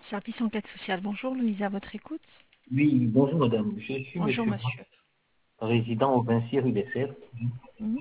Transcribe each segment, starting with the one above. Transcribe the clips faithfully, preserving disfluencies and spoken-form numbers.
Service enquête sociale. Bonjour, Louise, à votre écoute. Oui, bonjour madame. Je suis Bonjour, monsieur monsieur. résident au vingt-six rue des Cerfs. Mhm.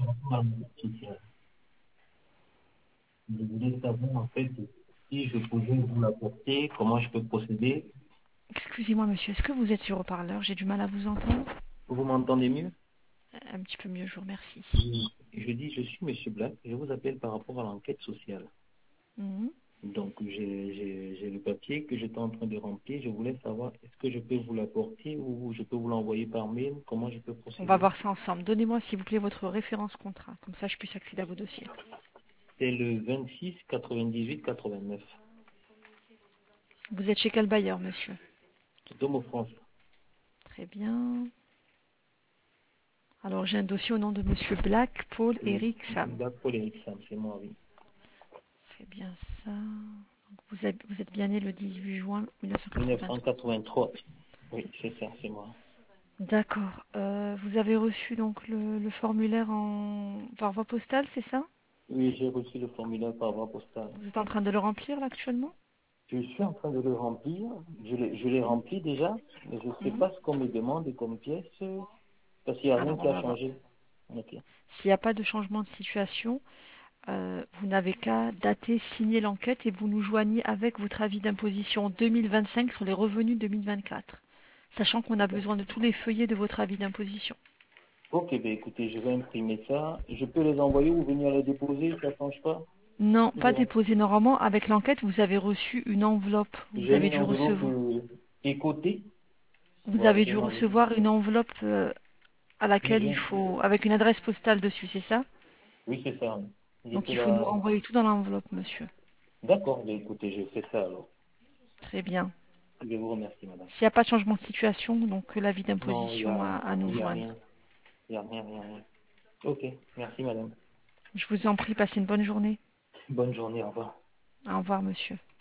Je voulais savoir en fait si je pouvais vous l'apporter, comment je peux procéder. Excusez-moi, monsieur, est-ce que vous êtes sur haut-parleur? J'ai du mal à vous entendre. Vous m'entendez mieux? Euh, Un petit peu mieux, je vous remercie. Oui. Je dis, je suis monsieur Black, je vous appelle par rapport à l'enquête sociale. Mhm. Donc j'ai j'ai- j'ai le papier que j'étais en train de remplir. Je voulais savoir est-ce que je peux vous l'apporter ou je peux vous l'envoyer par mail, comment je peux On va procéder. voir ça ensemble. Donnez-moi, s'il vous plaît, votre référence contrat. Comme ça, je puisse accéder à vos dossiers. C'est le vingt-six quatre-vingt-dix-huit quatre-vingt-neuf. Vous êtes chez quel bailleur, monsieur? Domo France. Très bien. Alors, j'ai un dossier au nom de monsieur Black, Paul, Oui, Eric, Sam. Black Paul Eric Sam, c'est moi, oui. C'est bien ça. Donc, vous, êtes, vous êtes bien né le dix-huit juin mille neuf cent quatre-vingt-trois. mille neuf cent quatre-vingt-trois. Oui, c'est ça, c'est moi. D'accord. Euh, vous avez reçu donc le, le formulaire en... par voie postale, c'est ça? Oui, j'ai reçu le formulaire par voie postale. Vous êtes en train de le remplir là actuellement? Je suis en train de le remplir. Je l'ai je l'ai rempli déjà, mais je ne sais Mhm. pas ce qu'on me demande comme pièce, parce qu'il n'y a rien Alors, on qui a va voir. changé. Ok. S'il n'y a pas de changement de situation, euh, vous n'avez qu'à dater, signer l'enquête et vous nous joignez avec votre avis d'imposition deux mille vingt-cinq sur les revenus deux mille vingt-quatre, sachant qu'on a besoin de tous les feuillets de votre avis d'imposition. Ok, ben écoutez, je vais imprimer ça. Je peux les envoyer ou venir les déposer, ça ne change pas? Non, pas Bon. déposé. Normalement, avec l'enquête, vous avez reçu une enveloppe. Vous J'ai avez une dû enveloppe recevoir. euh, écotée. Vous Voilà, avez j'ai dû une enveloppe. recevoir une enveloppe euh, à Oui, laquelle il j'ai- faut, avec une adresse postale dessus, c'est ça? oui, c'est ça. Je Donc peux il faut nous la... renvoyer tout dans l'enveloppe, monsieur. D'accord, ben écoutez, je fais ça alors. Très bien. Je vous remercie, madame. S'il n'y a pas de changement de situation, donc l'avis Non, il n'y d'imposition à, a, à nous il y a joindre. rien. Il n'y a rien, rien, rien. Ok, merci madame. Je vous en prie, passez une bonne journée. Bonne journée, au revoir. Au revoir, monsieur.